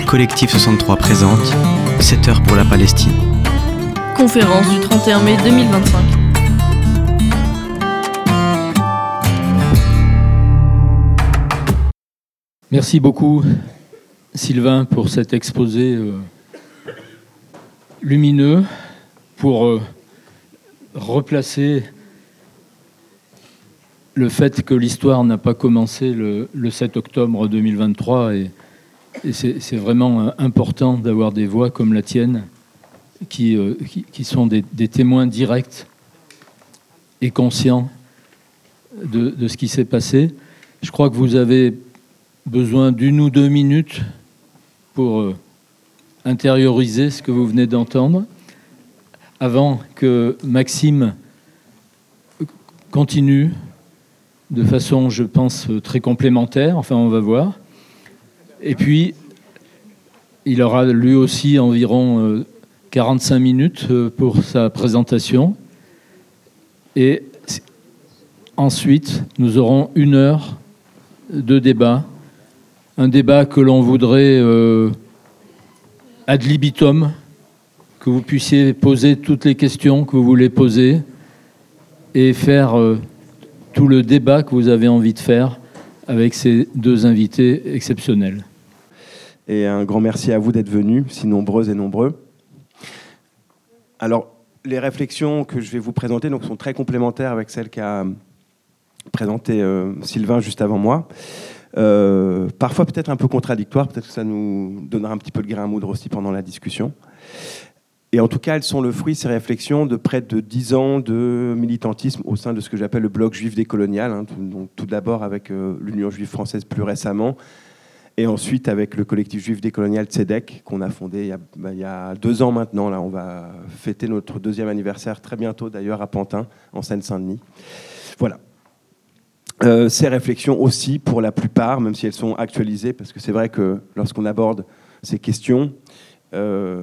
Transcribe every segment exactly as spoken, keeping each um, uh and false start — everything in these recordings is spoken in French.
Collectif soixante-trois présente sept heures pour la Palestine. Conférence du trente et un mai deux mille vingt-cinq. Merci beaucoup, Sylvain, pour cet exposé euh, lumineux, pour euh, replacer le fait que l'histoire n'a pas commencé le, le sept octobre deux mille vingt-trois. Et, et c'est, c'est vraiment important d'avoir des voix comme la tienne qui, euh, qui, qui sont des, des témoins directs et conscients de, de ce qui s'est passé. Je crois que vous avez besoin d'une ou deux minutes pour euh, intérioriser ce que vous venez d'entendre, avant que Maxime continue de façon, je pense, très complémentaire. Enfin, on va voir. Et puis, il aura lui aussi environ euh, quarante-cinq minutes euh, pour sa présentation. Et ensuite, nous aurons une heure de débat. Un débat que l'on voudrait euh, ad libitum, que vous puissiez poser toutes les questions que vous voulez poser et faire euh, tout le débat que vous avez envie de faire avec ces deux invités exceptionnels. Et un grand merci à vous d'être venus, si nombreuses et nombreux. Alors, les réflexions que je vais vous présenter donc, sont très complémentaires avec celles qu'a présentées euh, Sylvain juste avant moi. Euh, parfois peut-être un peu contradictoires, peut-être que ça nous donnera un petit peu de grain à moudre aussi pendant la discussion. Et en tout cas, elles sont le fruit, ces réflexions, de près de dix ans de militantisme au sein de ce que j'appelle le bloc juif décolonial, hein, donc tout d'abord avec euh, l'Union juive française plus récemment, et ensuite avec le collectif juif décolonial Tzedek, qu'on a fondé il y a, bah, il y a deux ans maintenant. Là, on va fêter notre deuxième anniversaire très bientôt d'ailleurs à Pantin, en Seine-Saint-Denis. Voilà. Euh, ces réflexions aussi, pour la plupart, même si elles sont actualisées, parce que c'est vrai que lorsqu'on aborde ces questions, euh,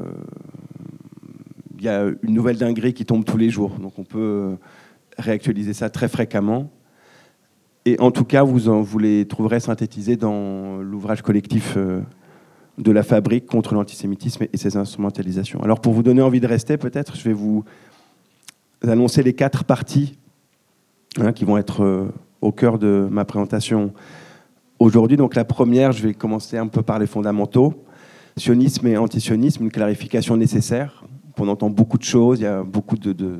il y a une nouvelle dinguerie qui tombe tous les jours. Donc on peut réactualiser ça très fréquemment. Et en tout cas, vous, en, vous les trouverez synthétisés dans l'ouvrage collectif euh, de la Fabrique contre l'antisémitisme et ses instrumentalisations. Alors pour vous donner envie de rester, peut-être, je vais vous annoncer les quatre parties hein, qui vont être euh, au cœur de ma présentation aujourd'hui. Donc la première, je vais commencer un peu par les fondamentaux. Sionisme et antisionisme, une clarification nécessaire. On entend beaucoup de choses, il y a beaucoup de, de, de,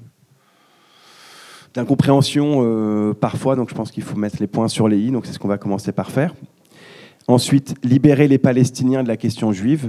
d'incompréhension euh, parfois, donc je pense qu'il faut mettre les points sur les i, donc c'est ce qu'on va commencer par faire. Ensuite, libérer les Palestiniens de la question juive.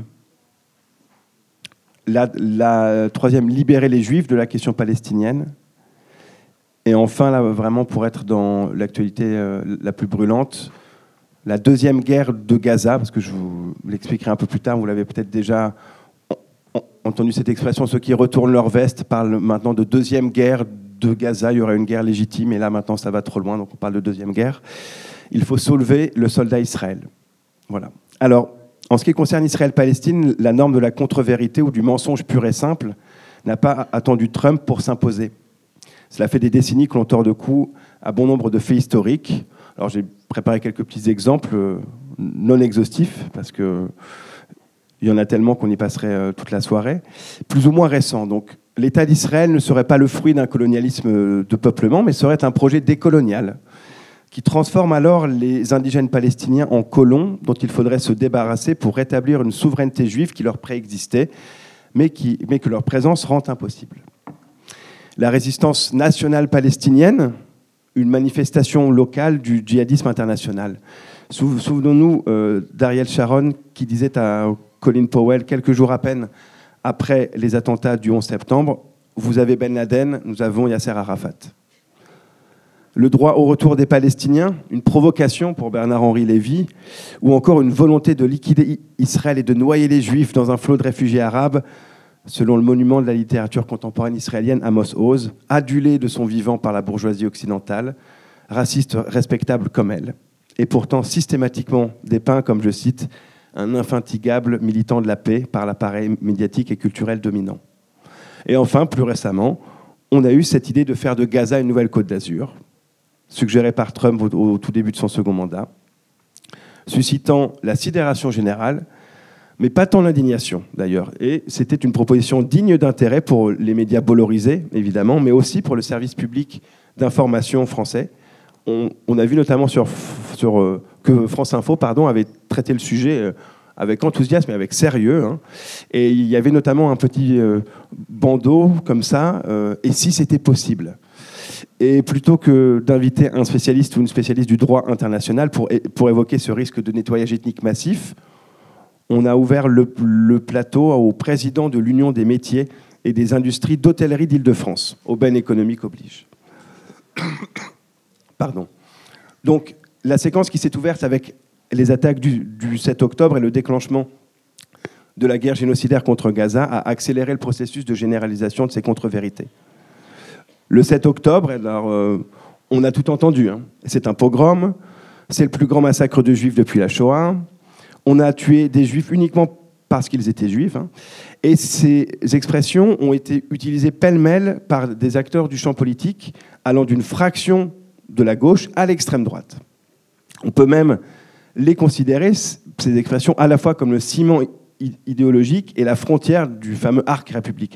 La, la troisième, libérer les Juifs de la question palestinienne. Et enfin, là, vraiment pour être dans l'actualité euh, la plus brûlante, la deuxième guerre de Gaza, parce que je vous l'expliquerai un peu plus tard, vous l'avez peut-être déjà entendu cette expression, ceux qui retournent leur veste parlent maintenant de deuxième guerre de Gaza, il y aurait une guerre légitime, et là maintenant ça va trop loin, donc on parle de deuxième guerre. Il faut soulever le soldat Israël. Voilà. Alors, en ce qui concerne Israël-Palestine, la norme de la contre-vérité ou du mensonge pur et simple n'a pas attendu Trump pour s'imposer. Cela fait des décennies que l'on tord de cou à bon nombre de faits historiques. Alors j'ai préparé quelques petits exemples euh, non exhaustifs, parce que il y en a tellement qu'on y passerait euh, toute la soirée, plus ou moins récents. Donc, l'État d'Israël ne serait pas le fruit d'un colonialisme de peuplement, mais serait un projet décolonial qui transforme alors les indigènes palestiniens en colons dont il faudrait se débarrasser pour rétablir une souveraineté juive qui leur préexistait, mais, qui, mais que leur présence rend impossible. La résistance nationale palestinienne, une manifestation locale du djihadisme international. Souvenons-nous euh, d'Ariel Sharon qui disait à Colin Powell, quelques jours à peine après les attentats du onze septembre, « Vous avez Ben Laden, nous avons Yasser Arafat ». Le droit au retour des Palestiniens, une provocation pour Bernard-Henri Lévy, ou encore une volonté de liquider Israël et de noyer les Juifs dans un flot de réfugiés arabes, selon le monument de la littérature contemporaine israélienne Amos Oz, adulé de son vivant par la bourgeoisie occidentale, raciste respectable comme elle, et pourtant systématiquement dépeint comme, je cite, un infatigable militant de la paix par l'appareil médiatique et culturel dominant. Et enfin, plus récemment, on a eu cette idée de faire de Gaza une nouvelle Côte d'Azur, suggérée par Trump au, au tout début de son second mandat, suscitant la sidération générale, mais pas tant l'indignation d'ailleurs. Et c'était une proposition digne d'intérêt pour les médias bollorisés, évidemment, mais aussi pour le service public d'information français. On, on a vu notamment sur, sur, euh, que France Info pardon, avait traité le sujet euh, avec enthousiasme et avec sérieux. Hein. Et il y avait notamment un petit euh, bandeau comme ça, euh, « Et si c'était possible ?» Et plutôt que d'inviter un spécialiste ou une spécialiste du droit international pour, pour évoquer ce risque de nettoyage ethnique massif, on a ouvert le, le plateau au président de l'Union des métiers et des industries d'hôtellerie d'Île-de-France. Aubaine économique oblige. Pardon. Donc, la séquence qui s'est ouverte avec les attaques du, du sept octobre et le déclenchement de la guerre génocidaire contre Gaza a accéléré le processus de généralisation de ces contre-vérités. Le sept octobre, alors, euh, on a tout entendu. Hein. C'est un pogrom, c'est le plus grand massacre de juifs depuis la Shoah. On a tué des juifs uniquement parce qu'ils étaient juifs. Hein. Et ces expressions ont été utilisées pêle-mêle par des acteurs du champ politique allant d'une fraction de la gauche à l'extrême droite. On peut même les considérer, ces expressions, à la fois comme le ciment idéologique et la frontière du fameux arc républicain.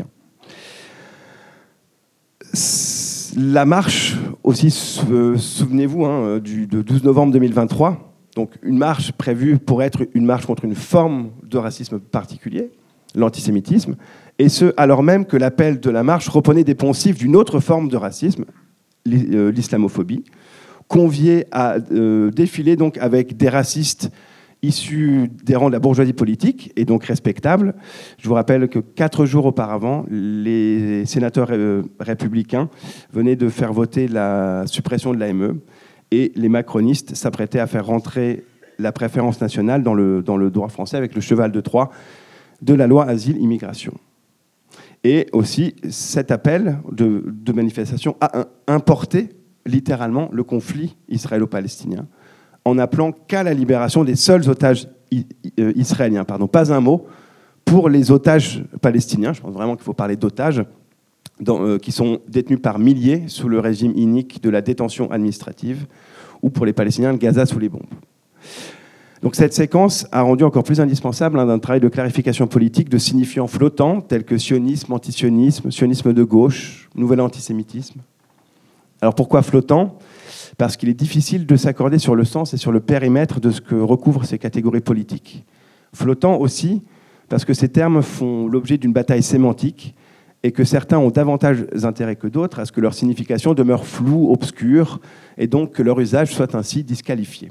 La marche, aussi, souvenez-vous, hein, du de douze novembre deux mille vingt-trois, donc une marche prévue pour être une marche contre une forme de racisme particulier, l'antisémitisme, et ce, alors même que l'appel de la marche reprenait des poncifs d'une autre forme de racisme, l'islamophobie, conviés à euh, défiler donc avec des racistes issus des rangs de la bourgeoisie politique, et donc respectables. Je vous rappelle que quatre jours auparavant, les sénateurs euh, républicains venaient de faire voter la suppression de l'A M E, et les macronistes s'apprêtaient à faire rentrer la préférence nationale dans le, dans le droit français avec le cheval de Troie de la loi Asile-Immigration. Et aussi, cet appel de, de manifestation a importé littéralement le conflit israélo-palestinien en appelant qu'à la libération des seuls otages israéliens. Pardon, pas un mot pour les otages palestiniens. Je pense vraiment qu'il faut parler d'otages dans, euh, qui sont détenus par milliers sous le régime inique de la détention administrative, ou pour les Palestiniens de Gaza sous les bombes. Donc cette séquence a rendu encore plus indispensable hein, un travail de clarification politique de signifiants flottants tels que sionisme, antisionisme, sionisme de gauche, nouvel antisémitisme. Alors pourquoi flottant ? Parce qu'il est difficile de s'accorder sur le sens et sur le périmètre de ce que recouvrent ces catégories politiques. Flottant aussi parce que ces termes font l'objet d'une bataille sémantique et que certains ont davantage intérêt que d'autres à ce que leur signification demeure floue, obscure, et donc que leur usage soit ainsi disqualifié.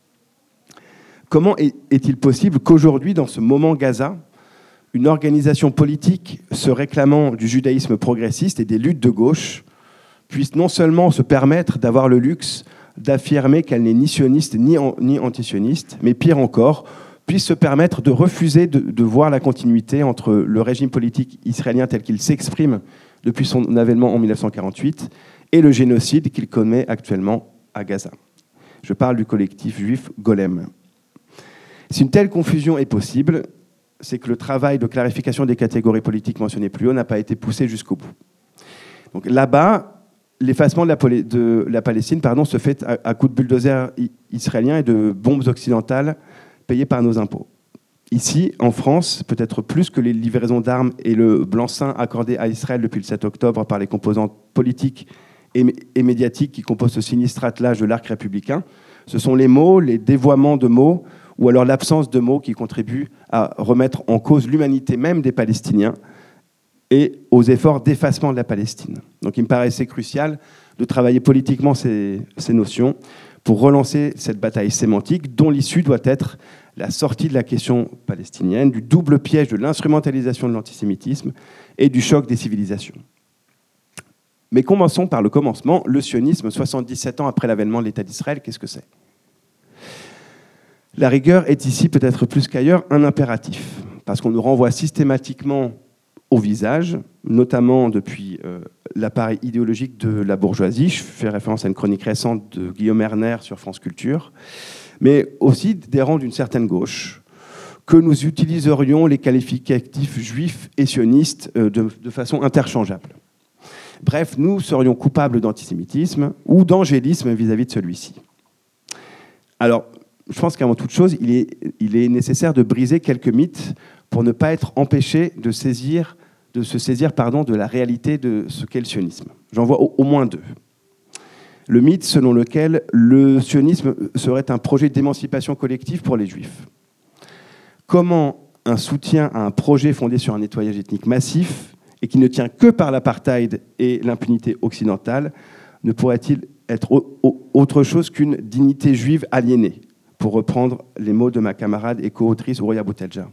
Comment est-il possible qu'aujourd'hui, dans ce moment Gaza, une organisation politique se réclamant du judaïsme progressiste et des luttes de gauche puisse non seulement se permettre d'avoir le luxe d'affirmer qu'elle n'est ni sioniste ni, an, ni antisioniste, mais pire encore, puisse se permettre de refuser de, de voir la continuité entre le régime politique israélien tel qu'il s'exprime depuis son avènement en mille neuf cent quarante-huit et le génocide qu'il commet actuellement à Gaza. Je parle du collectif juif Golem. Si une telle confusion est possible, c'est que le travail de clarification des catégories politiques mentionnées plus haut n'a pas été poussé jusqu'au bout. Donc là-bas, l'effacement de la, de la Palestine pardon, se fait à, à coups de bulldozers israéliens et de bombes occidentales payées par nos impôts. Ici, en France, peut-être plus que les livraisons d'armes et le blanc-seing accordé à Israël depuis le sept octobre par les composantes politiques et, et médiatiques qui composent ce sinistre attelage de l'arc républicain, ce sont les mots, les dévoiements de mots, ou alors l'absence de mots qui contribuent à remettre en cause l'humanité même des Palestiniens et aux efforts d'effacement de la Palestine. Donc il me paraissait crucial de travailler politiquement ces, ces notions pour relancer cette bataille sémantique dont l'issue doit être la sortie de la question palestinienne, du double piège de l'instrumentalisation de l'antisémitisme et du choc des civilisations. Mais commençons par le commencement. Le sionisme, soixante-dix-sept ans après l'avènement de l'État d'Israël, qu'est-ce que c'est ? La rigueur est ici, peut-être plus qu'ailleurs, un impératif, parce qu'on nous renvoie systématiquement au visage, notamment depuis euh, l'appareil idéologique de la bourgeoisie. Je fais référence à une chronique récente de Guillaume Erner sur France Culture, mais aussi des rangs d'une certaine gauche, que nous utiliserions les qualificatifs juifs et sionistes euh, de, de façon interchangeable. Bref, nous serions coupables d'antisémitisme ou d'angélisme vis-à-vis de celui-ci. Alors, je pense qu'avant toute chose, il est, il est nécessaire de briser quelques mythes pour ne pas être empêché de, saisir, de se saisir pardon, de la réalité de ce qu'est le sionisme. J'en vois au, au moins deux. Le mythe selon lequel le sionisme serait un projet d'émancipation collective pour les Juifs. Comment un soutien à un projet fondé sur un nettoyage ethnique massif et qui ne tient que par l'apartheid et l'impunité occidentale ne pourrait-il être autre chose qu'une dignité juive aliénée, pour reprendre les mots de ma camarade et co-autrice Ouria Boutelja.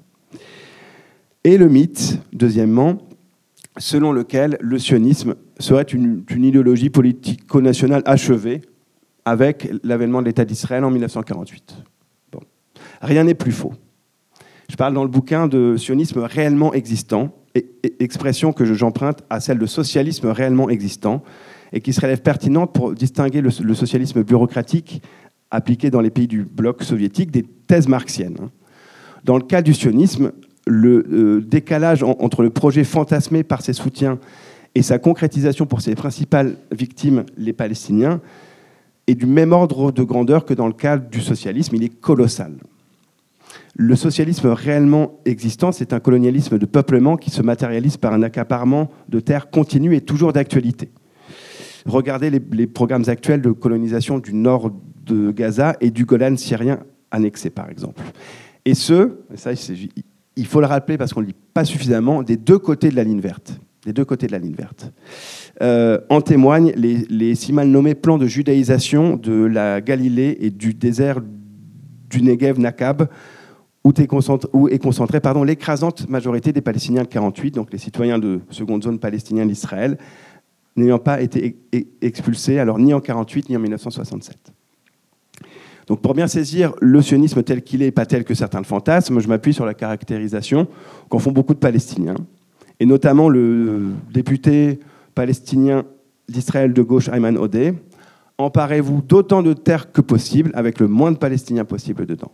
Et le mythe, deuxièmement, selon lequel le sionisme serait une, une idéologie politico-nationale achevée avec l'avènement de l'État d'Israël en mille neuf cent quarante-huit. Bon. Rien n'est plus faux. Je parle dans le bouquin de sionisme réellement existant, et, et, expression que j'emprunte à celle de socialisme réellement existant, et qui se relève pertinente pour distinguer le, le socialisme bureaucratique appliqué dans les pays du bloc soviétique des thèses marxiennes. Dans le cas du sionisme, le euh, décalage en, entre le projet fantasmé par ses soutiens et sa concrétisation pour ses principales victimes, les Palestiniens, est du même ordre de grandeur que dans le cas du socialisme. Il est colossal. Le socialisme réellement existant, c'est un colonialisme de peuplement qui se matérialise par un accaparement de terres continu et toujours d'actualité. Regardez les, les programmes actuels de colonisation du nord de Gaza et du Golan syrien annexé, par exemple. Et ce, ça, il faut le rappeler parce qu'on ne le dit pas suffisamment, des deux côtés de la ligne verte. Des deux côtés de la ligne verte. Euh, en témoignent les, les si mal nommés plans de judaïsation de la Galilée et du désert du Negev Nakab, où est concentrée, où est concentrée pardon, l'écrasante majorité des Palestiniens de quarante-huit, donc les citoyens de seconde zone palestinienne d'Israël, n'ayant pas été expulsés alors ni en quarante-huit ni en mille neuf cent soixante-sept. Donc pour bien saisir le sionisme tel qu'il est et pas tel que certains le fantasment, je m'appuie sur la caractérisation qu'en font beaucoup de Palestiniens, et notamment le député palestinien d'Israël de gauche Ayman Odeh. Emparez-vous d'autant de terres que possible avec le moins de Palestiniens possible dedans.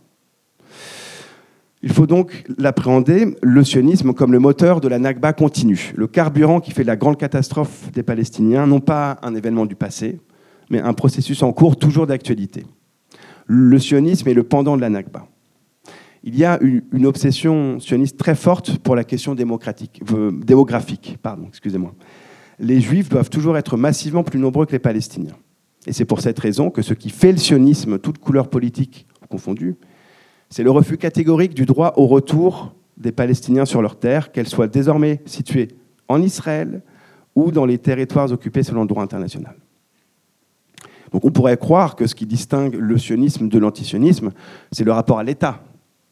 Il faut donc l'appréhender, le sionisme, comme le moteur de la Nakba continue, le carburant qui fait la grande catastrophe des Palestiniens, non pas un événement du passé, mais un processus en cours, toujours d'actualité. Le sionisme est le pendant de la Nakba. Il y a une, une obsession sioniste très forte pour la question démocratique, euh, démographique. Pardon, excusez-moi. Les Juifs doivent toujours être massivement plus nombreux que les Palestiniens. Et c'est pour cette raison que ce qui fait le sionisme, toutes couleurs politiques confondues, c'est le refus catégorique du droit au retour des Palestiniens sur leurs terres, qu'elles soient désormais situées en Israël ou dans les territoires occupés selon le droit international. Donc on pourrait croire que ce qui distingue le sionisme de l'antisionisme, c'est le rapport à l'État.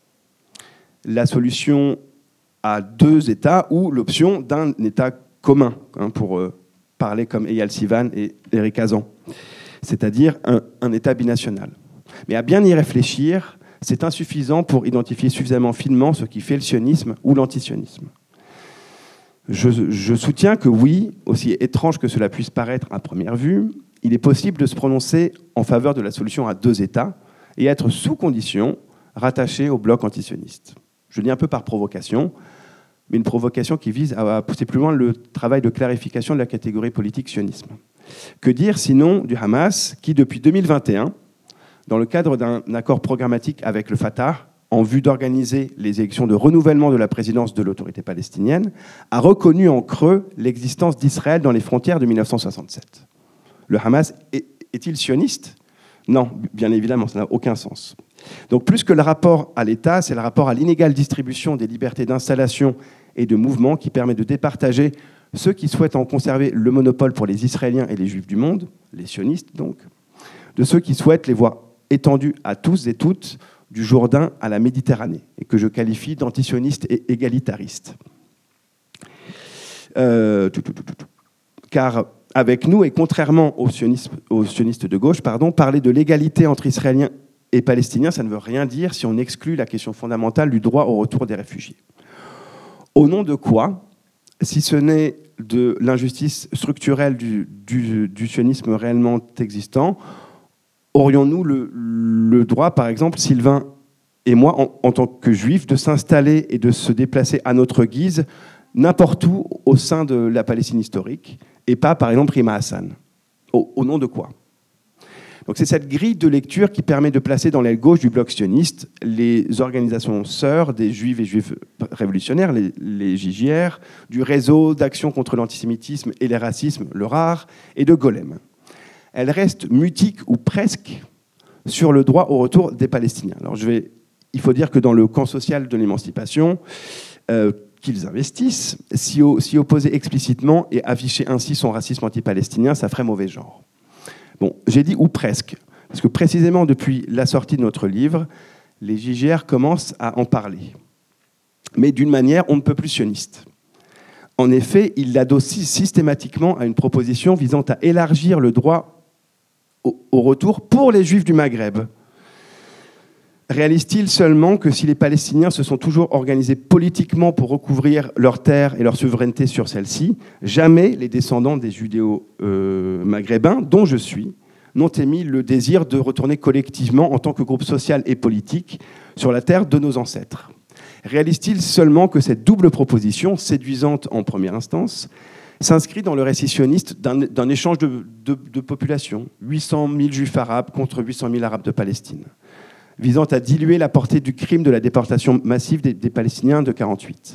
La solution à deux États ou l'option d'un État commun, hein, pour euh, parler comme Eyal Sivan et Eric Hazan, c'est-à-dire un, un État binational. Mais à bien y réfléchir, c'est insuffisant pour identifier suffisamment finement ce qui fait le sionisme ou l'antisionisme. Je, je soutiens que oui, aussi étrange que cela puisse paraître à première vue, il est possible de se prononcer en faveur de la solution à deux États et être sous condition rattaché au bloc antisioniste. Je dis un peu par provocation, mais une provocation qui vise à pousser plus loin le travail de clarification de la catégorie politique sionisme. Que dire sinon du Hamas qui, depuis deux mille vingt et un, dans le cadre d'un accord programmatique avec le Fatah, en vue d'organiser les élections de renouvellement de la présidence de l'autorité palestinienne, a reconnu en creux l'existence d'Israël dans les frontières de mille neuf cent soixante-sept. Le Hamas est-il sioniste ? Non, bien évidemment, ça n'a aucun sens. Donc plus que le rapport à l'État, c'est le rapport à l'inégale distribution des libertés d'installation et de mouvement qui permet de départager ceux qui souhaitent en conserver le monopole pour les Israéliens et les Juifs du monde, les sionistes donc, de ceux qui souhaitent les voir étendus à tous et toutes, du Jourdain à la Méditerranée, et que je qualifie d'antisionistes et égalitaristes. Euh, tout, tout, tout, tout. Car avec nous, et contrairement aux sionistes, aux sionistes de gauche, pardon, parler de l'égalité entre Israéliens et Palestiniens, ça ne veut rien dire si on exclut la question fondamentale du droit au retour des réfugiés. Au nom de quoi, si ce n'est de l'injustice structurelle du, du, du sionisme réellement existant, aurions-nous le, le droit, par exemple, Sylvain et moi, en, en tant que juifs, de s'installer et de se déplacer à notre guise n'importe où au sein de la Palestine historique, et pas, par exemple, Rima Hassan. Au, au nom de quoi ? Donc c'est cette grille de lecture qui permet de placer dans l'aile gauche du bloc sioniste les organisations sœurs des juifs et juifs révolutionnaires, les, les J J R, du réseau d'action contre l'antisémitisme et les racismes, le R A R, et de Golem. Elle reste mutique ou presque sur le droit au retour des Palestiniens. Alors je vais, il faut dire que dans le camp social de l'émancipation, euh, qu'ils investissent, s'y, s'y opposer explicitement et afficher ainsi son racisme anti-palestinien, ça ferait mauvais genre. Bon, j'ai dit ou presque, parce que précisément depuis la sortie de notre livre, les J G R commencent à en parler, mais d'une manière on ne peut plus sioniste. En effet, ils l'adossent systématiquement à une proposition visant à élargir le droit au, au retour pour les Juifs du Maghreb. Réalise-t-il seulement que si les Palestiniens se sont toujours organisés politiquement pour recouvrir leurs terres et leur souveraineté sur celles-ci, jamais les descendants des judéo-maghrébins, euh, dont je suis, n'ont émis le désir de retourner collectivement en tant que groupe social et politique sur la terre de nos ancêtres. Réalise-t-il seulement que cette double proposition, séduisante en première instance, s'inscrit dans le récit sioniste d'un, d'un échange de, de, de population, huit cent mille juifs arabes contre huit cent mille arabes de Palestine, visant à diluer la portée du crime de la déportation massive des, des Palestiniens de quarante-huit.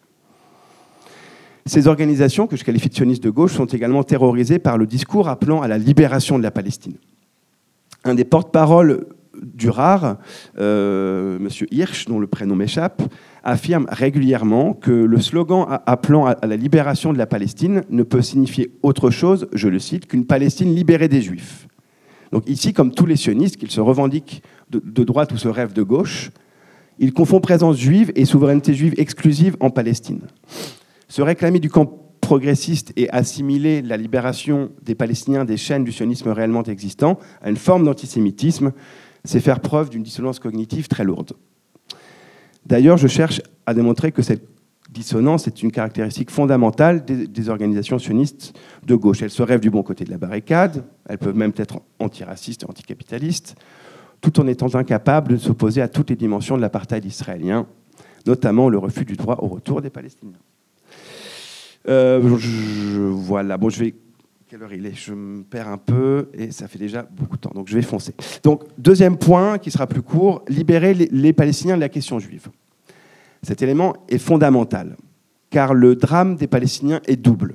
Ces organisations, que je qualifie de sionistes de gauche, sont également terrorisées par le discours appelant à la libération de la Palestine. Un des porte-paroles du R A R, euh, M. Hirsch, dont le prénom m'échappe, affirme régulièrement que le slogan appelant à la libération de la Palestine ne peut signifier autre chose, je le cite, qu'une Palestine libérée des Juifs. Donc ici, comme tous les sionistes, qu'ils se revendiquent de, de droite ou se rêvent de gauche, ils confondent présence juive et souveraineté juive exclusive en Palestine. Se réclamer du camp progressiste et assimiler la libération des Palestiniens des chaînes du sionisme réellement existant à une forme d'antisémitisme, c'est faire preuve d'une dissonance cognitive très lourde. D'ailleurs, je cherche à démontrer que cette dissonance est une caractéristique fondamentale des, des organisations sionistes de gauche. Elles se rêvent du bon côté de la barricade, elles peuvent même être antiracistes et anticapitalistes, tout en étant incapables de s'opposer à toutes les dimensions de l'apartheid israélien, notamment le refus du droit au retour des Palestiniens. Euh, je, voilà, bon, je vais... Quelle heure il est ? Je me perds un peu et ça fait déjà beaucoup de temps, donc je vais foncer. Donc, deuxième point, qui sera plus court, libérer les, les Palestiniens de la question juive. Cet élément est fondamental, car le drame des Palestiniens est double.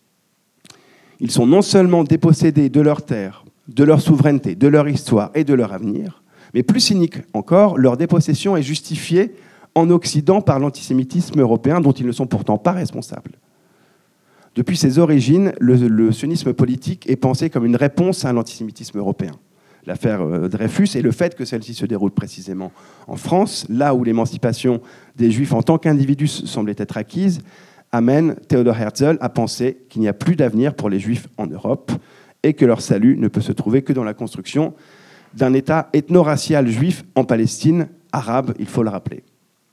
Ils sont non seulement dépossédés de leurs terres, de leur souveraineté, de leur histoire et de leur avenir, mais plus cynique encore, leur dépossession est justifiée en Occident par l'antisémitisme européen dont ils ne sont pourtant pas responsables. Depuis ses origines, le, le sionisme politique est pensé comme une réponse à l'antisémitisme européen. L'affaire Dreyfus et le fait que celle-ci se déroule précisément en France, là où l'émancipation des Juifs en tant qu'individus semblait être acquise, amène Theodor Herzl à penser qu'il n'y a plus d'avenir pour les Juifs en Europe et que leur salut ne peut se trouver que dans la construction d'un État ethno-racial juif en Palestine, arabe, il faut le rappeler.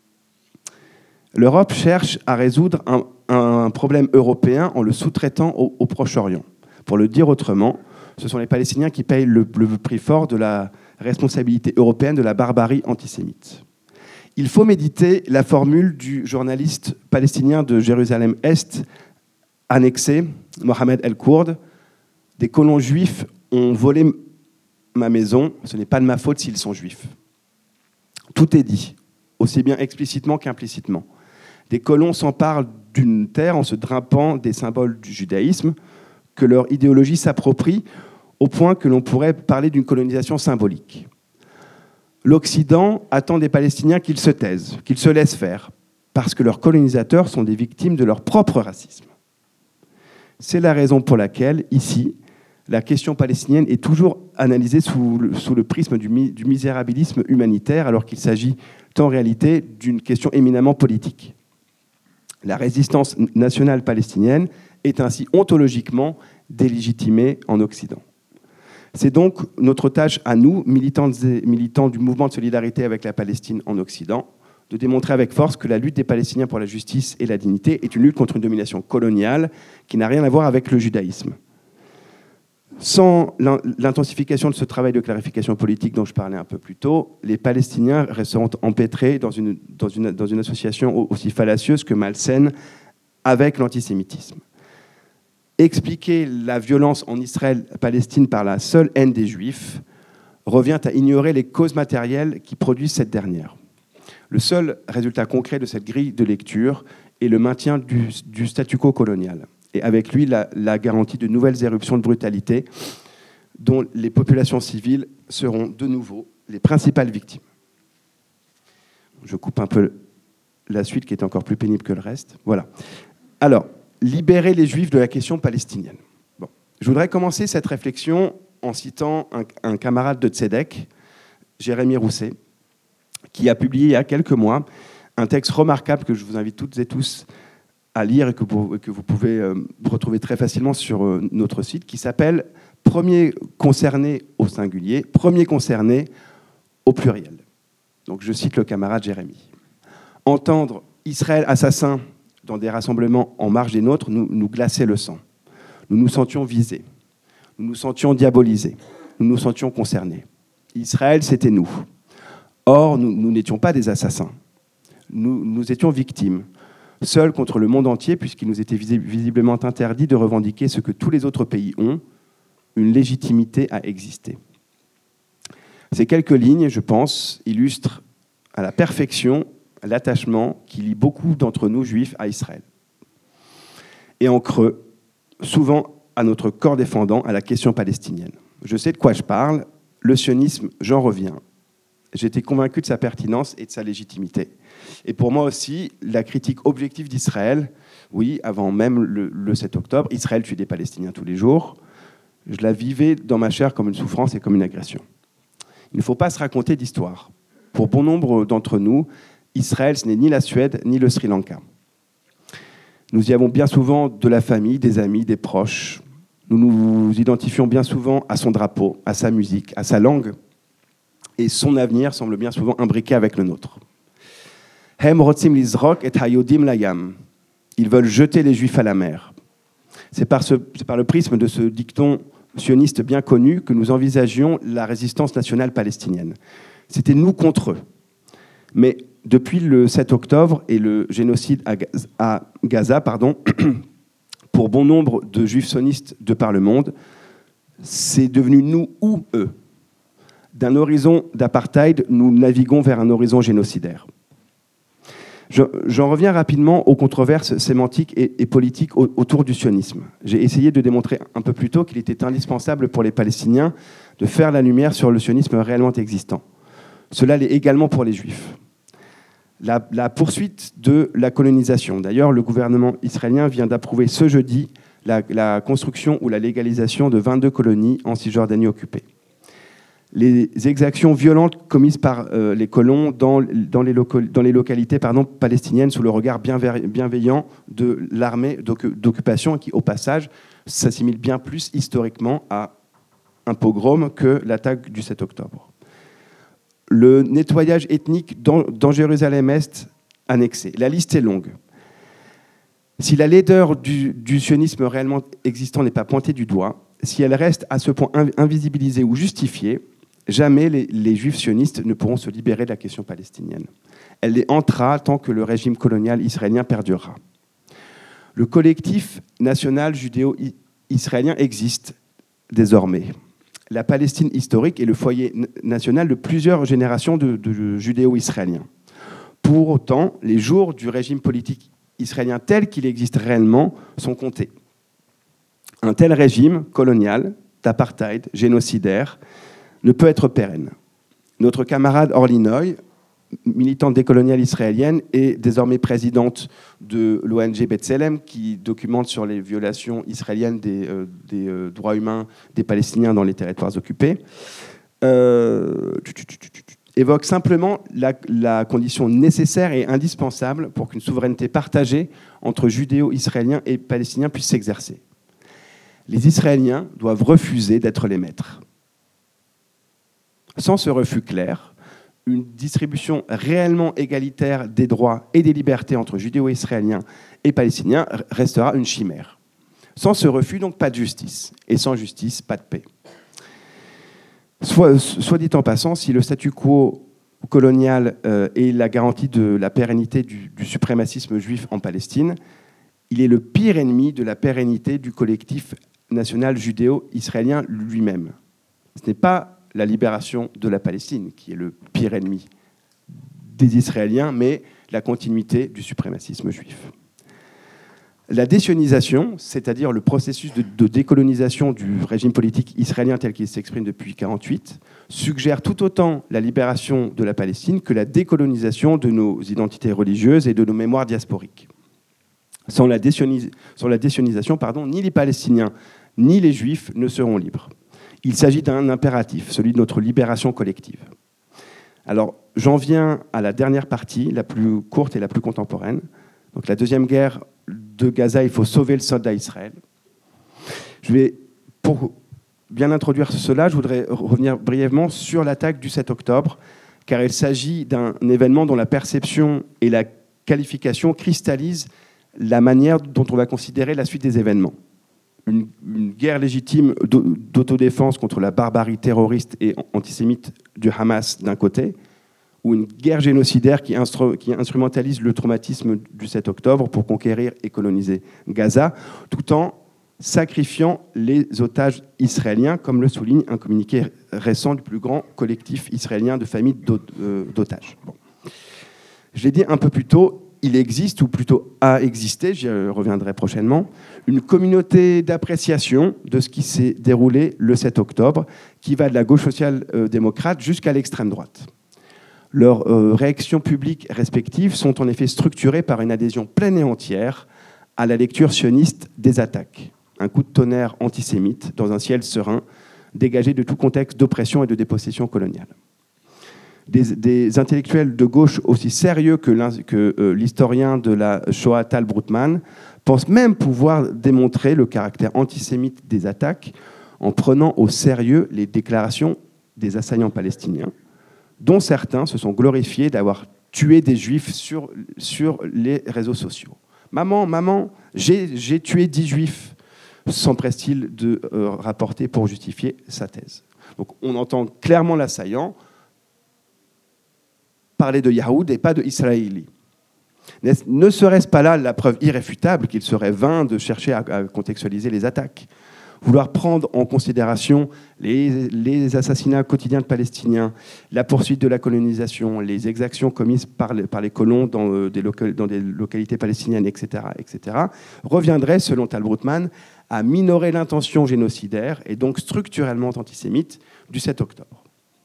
L'Europe cherche à résoudre un, un problème européen en le sous-traitant au, au Proche-Orient. Pour le dire autrement, ce sont les Palestiniens qui payent le, le prix fort de la responsabilité européenne de la barbarie antisémite. Il faut méditer la formule du journaliste palestinien de Jérusalem-Est, annexé, Mohamed El-Kourd. Des colons juifs ont volé ma maison, ce n'est pas de ma faute s'ils sont juifs. Tout est dit, aussi bien explicitement qu'implicitement. Des colons s'emparent d'une terre en se drapant des symboles du judaïsme, que leur idéologie s'approprie au point que l'on pourrait parler d'une colonisation symbolique. L'Occident attend des Palestiniens qu'ils se taisent, qu'ils se laissent faire, parce que leurs colonisateurs sont des victimes de leur propre racisme. C'est la raison pour laquelle, ici, la question palestinienne est toujours analysée sous le, sous le prisme du, mi, du misérabilisme humanitaire, alors qu'il s'agit en réalité d'une question éminemment politique. La résistance nationale palestinienne est ainsi ontologiquement délégitimée en Occident. C'est donc notre tâche à nous, militantes et militants du mouvement de solidarité avec la Palestine en Occident, de démontrer avec force que la lutte des Palestiniens pour la justice et la dignité est une lutte contre une domination coloniale qui n'a rien à voir avec le judaïsme. Sans l'intensification de ce travail de clarification politique dont je parlais un peu plus tôt, les Palestiniens resteront empêtrés dans une, dans une, dans une association aussi fallacieuse que malsaine avec l'antisémitisme. Expliquer la violence en Israël-Palestine par la seule haine des Juifs revient à ignorer les causes matérielles qui produisent cette dernière. Le seul résultat concret de cette grille de lecture est le maintien du, du statu quo colonial, et avec lui la, la garantie de nouvelles éruptions de brutalité dont les populations civiles seront de nouveau les principales victimes. Je coupe un peu la suite qui est encore plus pénible que le reste. Voilà. Alors, libérer les Juifs de la question palestinienne. Bon. Je voudrais commencer cette réflexion en citant un, un camarade de Tzedek, Jérémy Rousset, qui a publié il y a quelques mois un texte remarquable que je vous invite toutes et tous à lire et que vous, que vous pouvez euh, retrouver très facilement sur euh, notre site, qui s'appelle « Premier concerné au singulier, premier concerné au pluriel ». Donc je cite le camarade Jérémy. « Entendre Israël assassin dans des rassemblements en marge des nôtres nous, nous glaçait le sang. Nous nous sentions visés. Nous nous sentions diabolisés. Nous nous sentions concernés. Israël, c'était nous. Or, nous, nous n'étions pas des assassins. Nous, nous étions victimes, seuls contre le monde entier, puisqu'il nous était visiblement interdit de revendiquer ce que tous les autres pays ont, une légitimité à exister. » Ces quelques lignes, je pense, illustrent à la perfection l'attachement qui lie beaucoup d'entre nous, juifs, à Israël. Et en creux, souvent à notre corps défendant, à la question palestinienne. Je sais de quoi je parle, le sionisme, j'en reviens. J'étais convaincu de sa pertinence et de sa légitimité. Et pour moi aussi, la critique objective d'Israël, oui, avant même le, le sept octobre, Israël tue des Palestiniens tous les jours, je la vivais dans ma chair comme une souffrance et comme une agression. Il ne faut pas se raconter d'histoire. Pour bon nombre d'entre nous, Israël, ce n'est ni la Suède, ni le Sri Lanka. Nous y avons bien souvent de la famille, des amis, des proches. Nous nous identifions bien souvent à son drapeau, à sa musique, à sa langue, et son avenir semble bien souvent imbriqué avec le nôtre. Hem rotzim lizrok et hayodim layam. Ils veulent jeter les Juifs à la mer. C'est par, ce, c'est par le prisme de ce dicton sioniste bien connu que nous envisagions la résistance nationale palestinienne. C'était nous contre eux. Mais depuis le sept octobre et le génocide à Gaza, à Gaza pardon, pour bon nombre de Juifs sionistes de par le monde, c'est devenu nous ou eux. D'un horizon d'apartheid, nous naviguons vers un horizon génocidaire. Je, j'en reviens rapidement aux controverses sémantiques et, et politiques au, autour du sionisme. J'ai essayé de démontrer un peu plus tôt qu'il était indispensable pour les Palestiniens de faire la lumière sur le sionisme réellement existant. Cela l'est également pour les Juifs. La, la poursuite de la colonisation. D'ailleurs, le gouvernement israélien vient d'approuver ce jeudi la, la construction ou la légalisation de vingt-deux colonies en Cisjordanie occupée. Les exactions violentes commises par euh, les colons dans, dans, les, loco- dans les localités pardon, palestiniennes sous le regard bienve- bienveillant de l'armée d'occupation, qui, au passage, s'assimile bien plus historiquement à un pogrom que l'attaque du sept octobre. Le nettoyage ethnique dans, dans Jérusalem-Est annexé. La liste est longue. Si la laideur du, du sionisme réellement existant n'est pas pointée du doigt, si elle reste à ce point invisibilisée ou justifiée, jamais les, les juifs sionistes ne pourront se libérer de la question palestinienne. Elle les hantera tant que le régime colonial israélien perdurera. Le collectif national judéo-israélien existe désormais. La Palestine historique est le foyer national de plusieurs générations de, de judéo-israéliens. Pour autant, les jours du régime politique israélien tel qu'il existe réellement sont comptés. Un tel régime colonial, d'apartheid, génocidaire, ne peut être pérenne. Notre camarade Orly Noy, militante décoloniale israélienne et désormais présidente de l'O N G B'Tselem, qui documente sur les violations israéliennes des, euh, des euh, droits humains des Palestiniens dans les territoires occupés, euh, évoque simplement la, la condition nécessaire et indispensable pour qu'une souveraineté partagée entre judéo-israéliens et palestiniens puisse s'exercer. Les Israéliens doivent refuser d'être les maîtres. Sans ce refus clair, une distribution réellement égalitaire des droits et des libertés entre judéo-israéliens et palestiniens restera une chimère. Sans ce refus, donc, pas de justice. Et sans justice, pas de paix. Soit, soit dit en passant, si le statu quo colonial euh, est la garantie de la pérennité du, du suprémacisme juif en Palestine, il est le pire ennemi de la pérennité du collectif national judéo-israélien lui-même. Ce n'est pas la libération de la Palestine, qui est le pire ennemi des Israéliens, mais la continuité du suprémacisme juif. La désionisation, c'est-à-dire le processus de, de décolonisation du régime politique israélien tel qu'il s'exprime depuis mille neuf cent quarante-huit, suggère tout autant la libération de la Palestine que la décolonisation de nos identités religieuses et de nos mémoires diasporiques. Sans la, désionis- sans la désionisation, pardon, ni les Palestiniens ni les Juifs ne seront libres. Il s'agit d'un impératif, celui de notre libération collective. Alors, j'en viens à la dernière partie, la plus courte et la plus contemporaine. Donc, la deuxième guerre de Gaza, il faut sauver le soldat Israël. Je vais, pour bien introduire cela, je voudrais revenir brièvement sur l'attaque du sept octobre, car il s'agit d'un événement dont la perception et la qualification cristallisent la manière dont on va considérer la suite des événements. Une, une guerre légitime d'autodéfense contre la barbarie terroriste et antisémite du Hamas d'un côté, ou une guerre génocidaire qui, instru- qui instrumentalise le traumatisme du sept octobre pour conquérir et coloniser Gaza, tout en sacrifiant les otages israéliens, comme le souligne un communiqué récent du plus grand collectif israélien de familles d'otages. Bon. Je l'ai dit un peu plus tôt, il existe, ou plutôt a existé, j'y reviendrai prochainement, une communauté d'appréciation de ce qui s'est déroulé le sept octobre, qui va de la gauche social-démocrate jusqu'à l'extrême droite. Leurs euh, réactions publiques respectives sont en effet structurées par une adhésion pleine et entière à la lecture sioniste des attaques. Un coup de tonnerre antisémite dans un ciel serein, dégagé de tout contexte d'oppression et de dépossession coloniale. Des, des intellectuels de gauche aussi sérieux que, que euh, l'historien de la Shoah Tal Brutman pensent même pouvoir démontrer le caractère antisémite des attaques en prenant au sérieux les déclarations des assaillants palestiniens, dont certains se sont glorifiés d'avoir tué des juifs sur, sur les réseaux sociaux. « Maman, maman, j'ai, j'ai tué dix juifs », s'empresse-t-il de euh, rapporter pour justifier sa thèse. Donc on entend clairement l'assaillant parler de Yahoud et pas de Israéli. Ne serait-ce pas là la preuve irréfutable qu'il serait vain de chercher à, à contextualiser les attaques ? Vouloir prendre en considération les, les assassinats quotidiens de Palestiniens, la poursuite de la colonisation, les exactions commises par les, par les colons dans, euh, des loca- dans des localités palestiniennes, et cetera, et cetera, reviendrait, selon Tal Brutman, à minorer l'intention génocidaire et donc structurellement antisémite du sept octobre.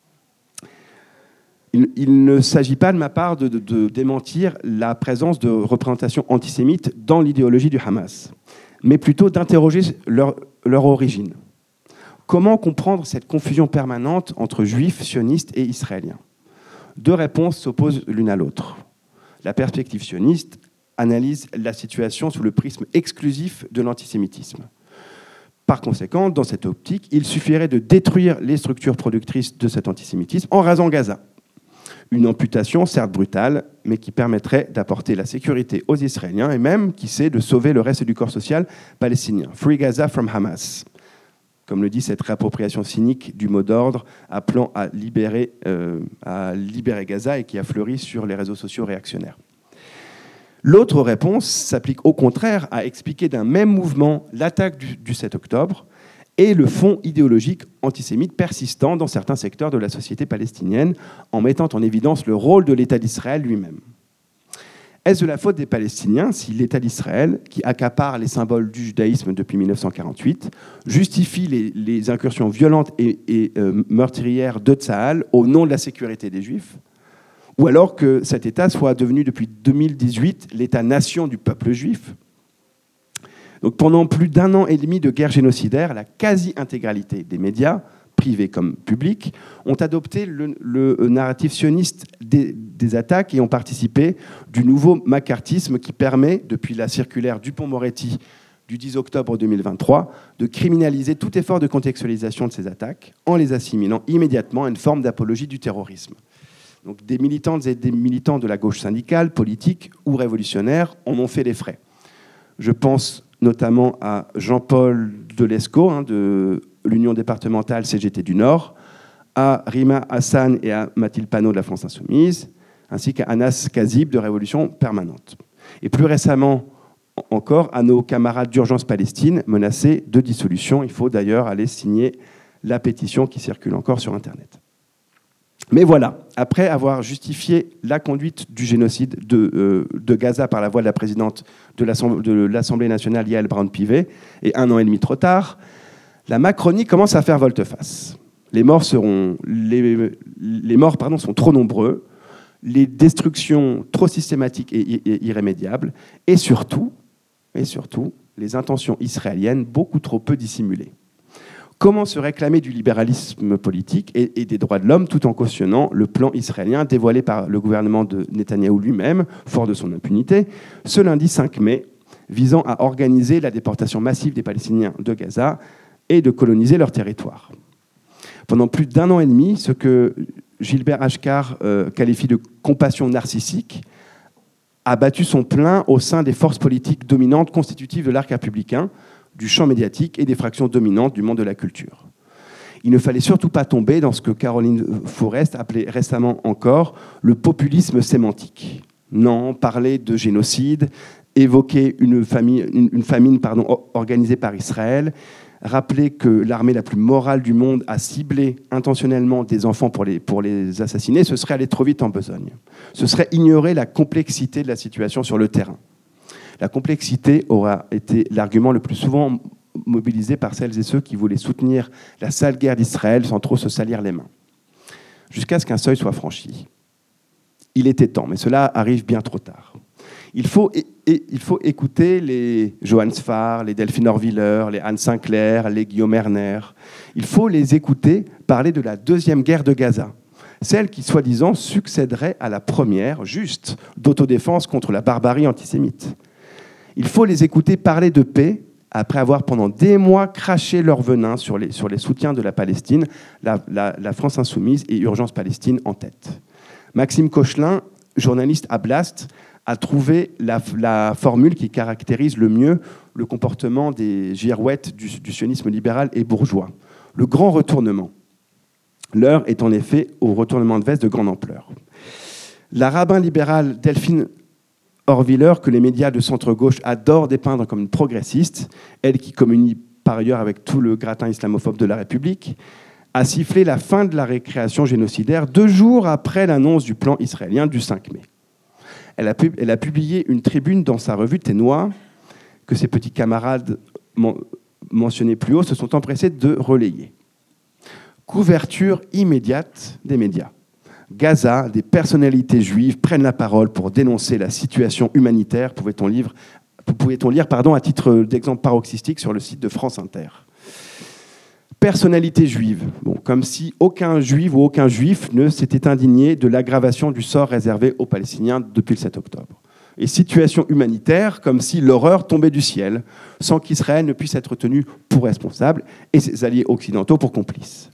Il, il ne s'agit pas de ma part de, de, de démentir la présence de représentations antisémites dans l'idéologie du Hamas, mais plutôt d'interroger leur, leur origine. Comment comprendre cette confusion permanente entre juifs, sionistes et israéliens ? Deux réponses s'opposent l'une à l'autre. La perspective sioniste analyse la situation sous le prisme exclusif de l'antisémitisme. Par conséquent, dans cette optique, il suffirait de détruire les structures productrices de cet antisémitisme en rasant Gaza. Une amputation, certes brutale, mais qui permettrait d'apporter la sécurité aux Israéliens et même, qui sait, de sauver le reste du corps social palestinien. Free Gaza from Hamas, comme le dit cette réappropriation cynique du mot d'ordre appelant à libérer, euh, à libérer Gaza et qui a fleuri sur les réseaux sociaux réactionnaires. L'autre réponse s'applique au contraire à expliquer d'un même mouvement l'attaque du, du sept octobre et le fond idéologique antisémite persistant dans certains secteurs de la société palestinienne, en mettant en évidence le rôle de l'État d'Israël lui-même. Est-ce de la faute des Palestiniens si l'État d'Israël, qui accapare les symboles du judaïsme depuis mille neuf cent quarante-huit, justifie les, les incursions violentes et, et euh, meurtrières de Tsahal au nom de la sécurité des Juifs, ou alors que cet État soit devenu depuis deux mille dix-huit l'État-nation du peuple juif? Donc, pendant plus d'un an et demi de guerre génocidaire, la quasi-intégralité des médias, privés comme publics, ont adopté le, le narratif sioniste des, des attaques et ont participé du nouveau macartisme qui permet, depuis la circulaire Dupond-Moretti du dix octobre deux mille vingt-trois, de criminaliser tout effort de contextualisation de ces attaques en les assimilant immédiatement à une forme d'apologie du terrorisme. Donc, des militantes et des militants de la gauche syndicale, politique ou révolutionnaire en ont fait les frais. Je pense notamment à Jean-Paul Delesco, hein, de l'Union départementale C G T du Nord, à Rima Hassan et à Mathilde Panot de la France Insoumise, ainsi qu'à Anas Kazib de Révolution Permanente. Et plus récemment encore, à nos camarades d'Urgence Palestine, menacés de dissolution. Il faut d'ailleurs aller signer la pétition qui circule encore sur Internet. Mais voilà, après avoir justifié la conduite du génocide de, euh, de Gaza par la voix de la présidente de l'Assemblée, de l'Assemblée nationale, Yael Braun-Pivet, et un an et demi trop tard, la Macronie commence à faire volte-face. Les morts, seront, les, les morts pardon, sont trop nombreux, les destructions trop systématiques et, et, et irrémédiables, et surtout, et surtout, les intentions israéliennes beaucoup trop peu dissimulées. Comment se réclamer du libéralisme politique et, et des droits de l'homme tout en cautionnant le plan israélien dévoilé par le gouvernement de Netanyahou lui-même, fort de son impunité, ce lundi cinq mai, visant à organiser la déportation massive des Palestiniens de Gaza et de coloniser leur territoire. Pendant plus d'un an et demi, ce que Gilbert Achcar euh, qualifie de compassion narcissique a battu son plein au sein des forces politiques dominantes constitutives de l'arc républicain, du champ médiatique et des fractions dominantes du monde de la culture. Il ne fallait surtout pas tomber dans ce que Caroline Forrest appelait récemment encore le populisme sémantique. Non, parler de génocide, évoquer une, famille, une, une famine pardon, organisée par Israël, rappeler que l'armée la plus morale du monde a ciblé intentionnellement des enfants pour les, pour les assassiner, ce serait aller trop vite en besogne. Ce serait ignorer la complexité de la situation sur le terrain. La complexité aura été l'argument le plus souvent mobilisé par celles et ceux qui voulaient soutenir la sale guerre d'Israël sans trop se salir les mains. Jusqu'à ce qu'un seuil soit franchi. Il était temps, mais cela arrive bien trop tard. Il faut, et, et, il faut écouter les Johann Sfar, les Delphine Orwiller, les Anne Sinclair, les Guillaume Erner. Il faut les écouter parler de la deuxième guerre de Gaza, celle qui, soi-disant, succéderait à la première, juste, d'autodéfense contre la barbarie antisémite. Il faut les écouter parler de paix après avoir pendant des mois craché leur venin sur les, sur les soutiens de la Palestine, la, la, la France insoumise et Urgence Palestine en tête. Maxime Cochelin, journaliste à Blast, a trouvé la, la formule qui caractérise le mieux le comportement des girouettes du, du sionisme libéral et bourgeois. Le grand retournement. L'heure est en effet au retournement de veste de grande ampleur. La rabbin libérale Delphine Orwiller, que les médias de centre-gauche adorent dépeindre comme une progressiste, elle qui communie par ailleurs avec tout le gratin islamophobe de la République, a sifflé la fin de la récréation génocidaire deux jours après l'annonce du plan israélien du cinq mai. Elle a, pub- elle a publié une tribune dans sa revue Ténois que ses petits camarades men- mentionnés plus haut se sont empressés de relayer. Couverture immédiate des médias. Gaza, des personnalités juives prennent la parole pour dénoncer la situation humanitaire, pouvait-on lire, pouvait-on lire pardon, à titre d'exemple paroxystique sur le site de France Inter. Personnalités juives, bon, comme si aucun juif ou aucun juif ne s'était indigné de l'aggravation du sort réservé aux Palestiniens depuis le sept octobre. Et situation humanitaire, comme si l'horreur tombait du ciel, sans qu'Israël ne puisse être tenu pour responsable et ses alliés occidentaux pour complices.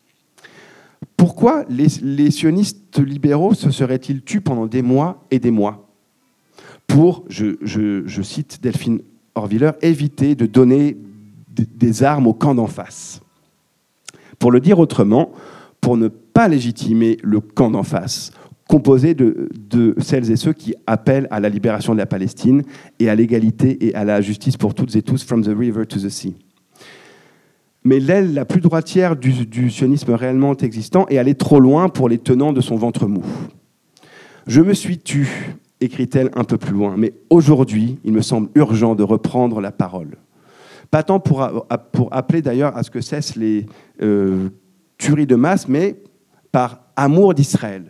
Pourquoi les, les sionistes libéraux se seraient-ils tus pendant des mois et des mois pour, je, je, je cite Delphine Orwiller, éviter de donner d- des armes au camp d'en face? Pour le dire autrement, pour ne pas légitimer le camp d'en face, composé de, de celles et ceux qui appellent à la libération de la Palestine et à l'égalité et à la justice pour toutes et tous, from the river to the sea. Mais l'aile la plus droitière du, du sionisme réellement existant est allée trop loin pour les tenants de son ventre mou. « Je me suis tue », écrit-elle un peu plus loin, mais aujourd'hui, il me semble urgent de reprendre la parole. Pas tant pour, pour appeler d'ailleurs à ce que cessent les euh, tueries de masse, mais par amour d'Israël.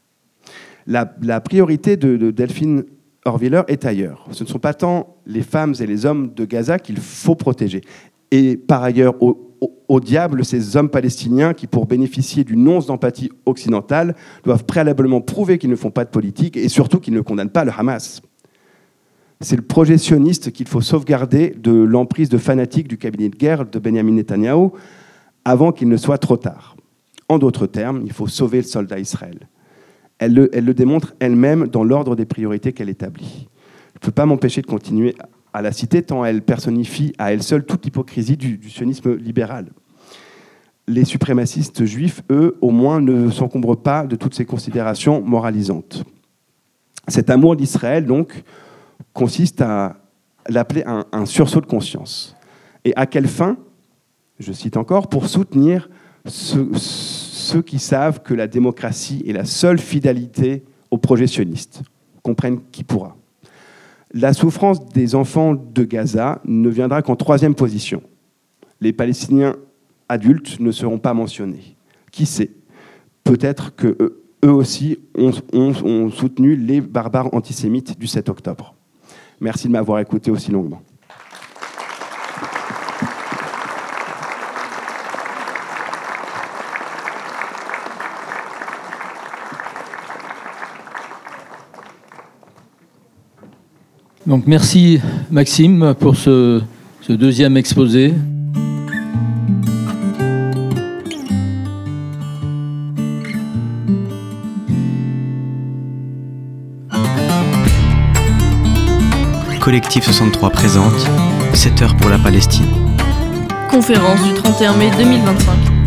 La, la priorité de, de Delphine Orwiller est ailleurs. Ce ne sont pas tant les femmes et les hommes de Gaza qu'il faut protéger. Et par ailleurs, au, au, au diable, ces hommes palestiniens qui, pour bénéficier d'une once d'empathie occidentale, doivent préalablement prouver qu'ils ne font pas de politique et surtout qu'ils ne condamnent pas le Hamas. C'est le projet sioniste qu'il faut sauvegarder de l'emprise de fanatiques du cabinet de guerre de Benjamin Netanyahou avant qu'il ne soit trop tard. En d'autres termes, il faut sauver le soldat Israël. Elle le, elle le démontre elle-même dans l'ordre des priorités qu'elle établit. Je ne peux pas m'empêcher de continuer à la citer tant elle personnifie à elle seule toute l'hypocrisie du, du sionisme libéral. Les suprémacistes juifs, eux, au moins, ne s'encombrent pas de toutes ces considérations moralisantes. Cet amour d'Israël, donc, consiste à l'appeler un, un sursaut de conscience. Et à quelle fin? je cite encore, pour soutenir ceux, ceux qui savent que la démocratie est la seule fidélité au projet sioniste. Comprenne qui pourra. La souffrance des enfants de Gaza ne viendra qu'en troisième position. Les Palestiniens adultes ne seront pas mentionnés. Qui sait ? Peut-être qu'eux eux aussi ont, ont, ont soutenu les barbares antisémites du sept octobre. Merci de m'avoir écouté aussi longuement. Donc merci Maxime pour ce, ce deuxième exposé. Collectif soixante-trois présente sept heures pour la Palestine. Conférence du trente et un mai deux mille vingt-cinq.